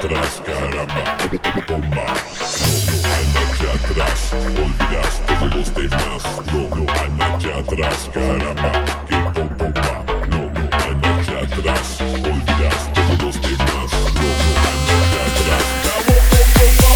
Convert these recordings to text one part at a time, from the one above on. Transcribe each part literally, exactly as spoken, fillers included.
atrás, caramba, bomba. No, no hay marcha atrás, olvidas todos los demás. No, no hay marcha atrás, caramba, que bomba. No, no hay marcha atrás, olvidas todos los demás. No, no hay marcha atrás, cabo, bomba.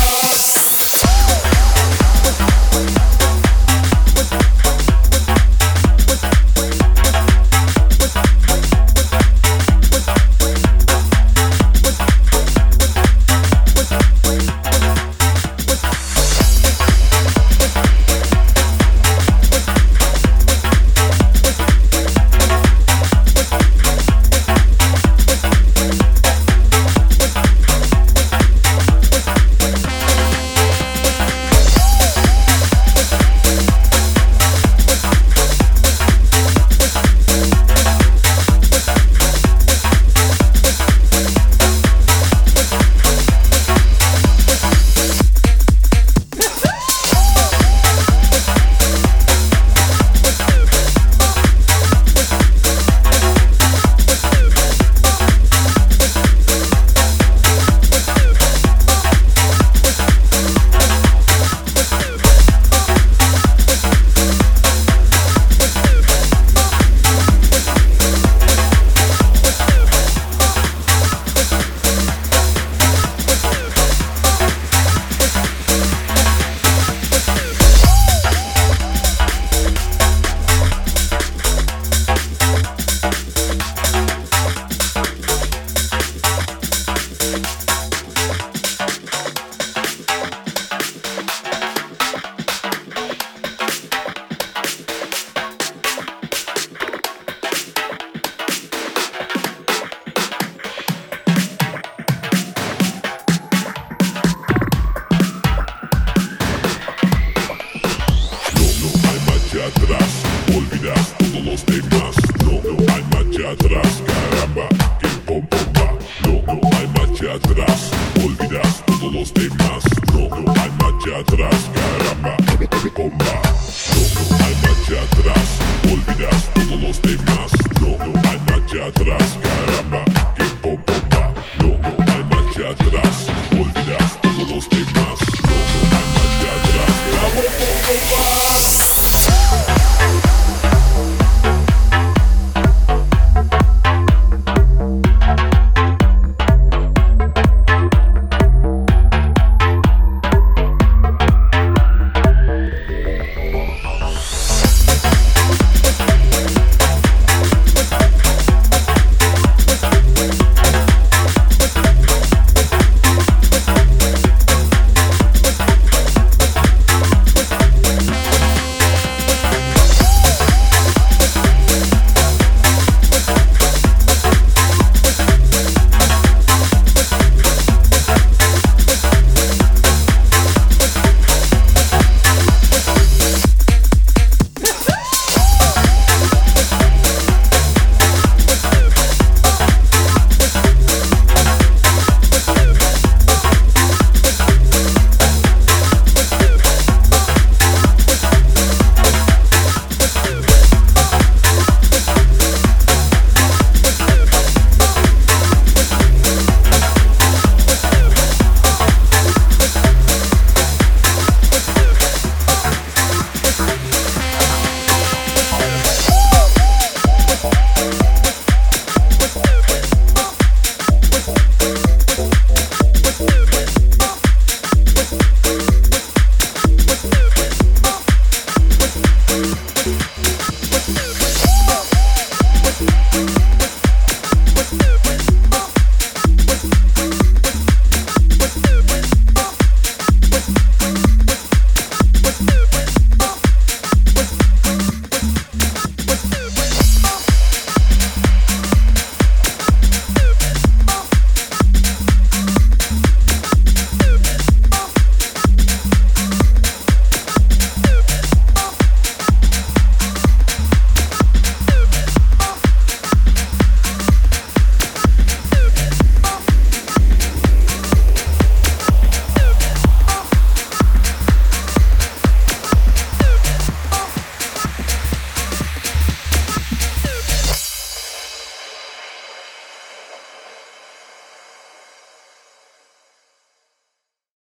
Atrás, olvidas todos los demás. No, no hay marcha atrás, caramba, que bomba. No, no hay marcha atrás, olvidas todos los demás. No, no hay marcha atrás, caramba, que bomba.